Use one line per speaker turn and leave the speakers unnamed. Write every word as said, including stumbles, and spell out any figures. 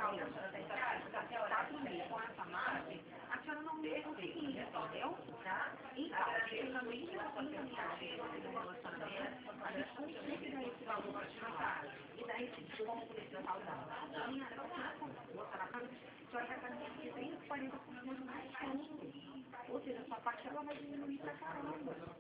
está comigo com essa margem, a senhora não me conseguir, entendeu? Tá? Então, a gente também precisa me agir no relacionamento, a gente consegue dar esse valor para te e daí, como por esse saudável. A minha relação, a senhora vai fazer trinta, quarenta por cento mais que ou seja, sua parte ela vai diminuir pra caramba.